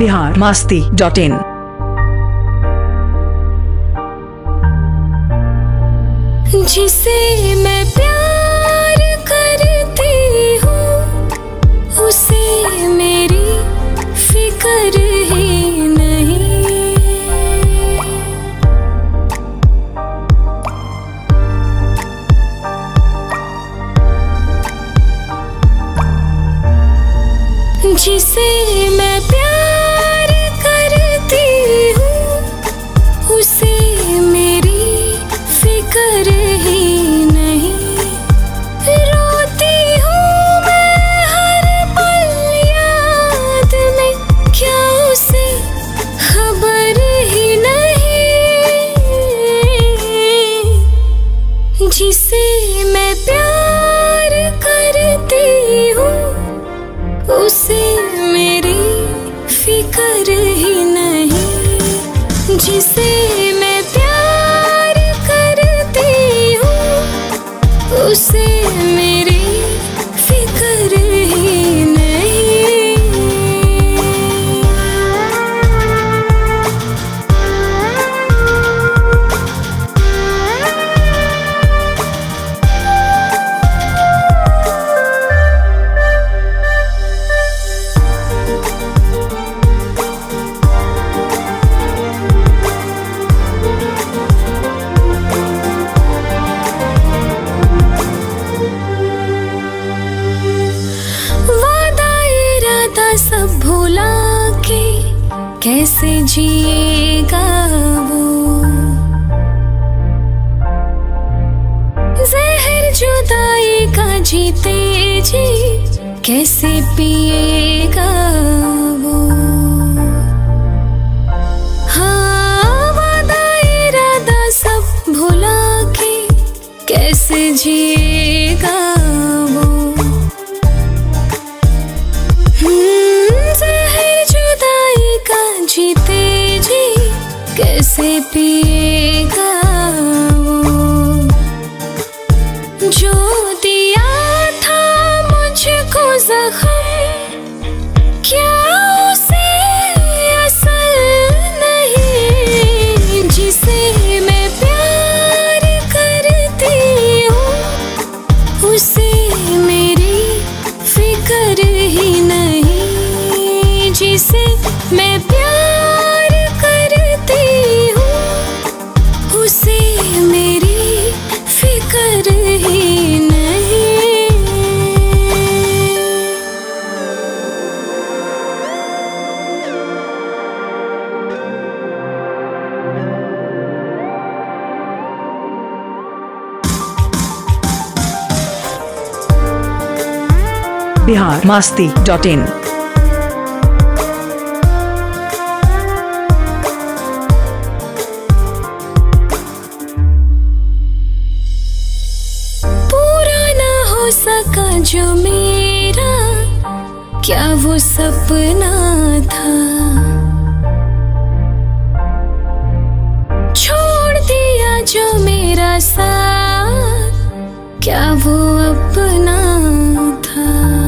biharmasti.in। जिसे मैं प्यार करती हूँ उसे मेरी फिक्र ही नहीं। जिसे मैं प्यार करती हूँ उसे मेरी फिक्र ही नहीं। रोती हूँ मैं हर पल याद में, क्या उसे खबर ही नहीं। जिसे मैं प्यार करती हूँ उसे मेरी फिक्र ही नहीं। जिसे मैं प्यार करती हूँ उसे मेरी फिक्र ही नहीं। सब भुला के कैसे जिएगा वो, जहर जुदाई का जीते जी कैसे पिएगा वो। हाँ, वादा इरादा सब भुला के कैसे जिएगा वो। जीते जी कैसे पिएगा वो। जो दिया था मुझको जख्म, क्या उसे असर नहीं। जिसे मैं प्यार करती हूँ उसे मेरी फिक्र ही नहीं। जिसे मैं प्यार करती हूँ उसे मेरी फिक्र ही नहीं। biharmasti.in। सका जो मेरा, क्या वो सपना था। छोड़ दिया जो मेरा साथ, क्या वो अपना था।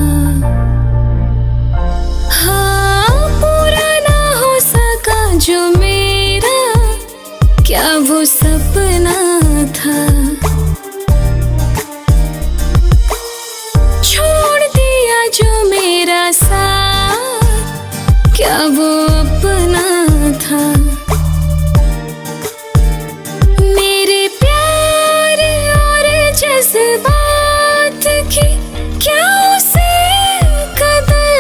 हाँ, पूरा ना हो सका जो मेरा, क्या वो सपना था। जो मेरा साथ, क्या वो अपना था। मेरे प्यार और जज्बात की क्या उसे कदर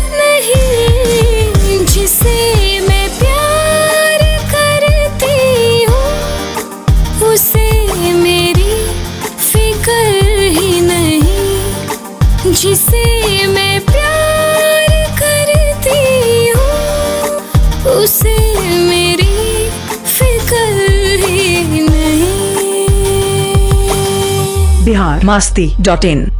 नहीं। जिसे मैं प्यार करती हूँ उसे मेरी फिक्र ही नहीं। जिसे मैं प्यार करती हूँ उसे मेरी फिक्र ही नहीं। biharmasti.in।